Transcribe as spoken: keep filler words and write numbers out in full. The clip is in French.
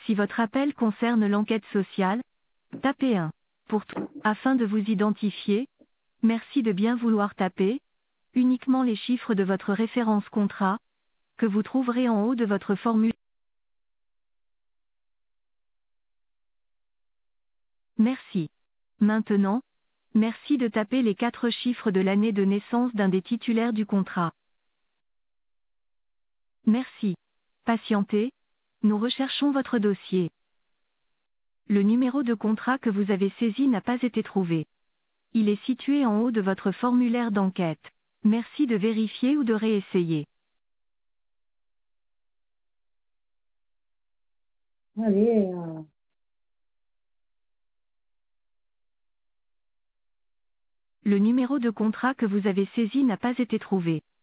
Si votre appel concerne l'enquête sociale, tapez un. Pour tout, afin de vous identifier, merci de bien vouloir taper uniquement les chiffres de votre référence contrat, que vous trouverez en haut de votre formulaire. Merci. Maintenant, merci de taper les quatre chiffres de l'année de naissance d'un des titulaires du contrat. Merci. Patientez, nous recherchons votre dossier. Le numéro de contrat que vous avez saisi n'a pas été trouvé. Il est situé en haut de votre formulaire d'enquête. Merci de vérifier ou de réessayer. Allez, euh, Le numéro de contrat que vous avez saisi n'a pas été trouvé.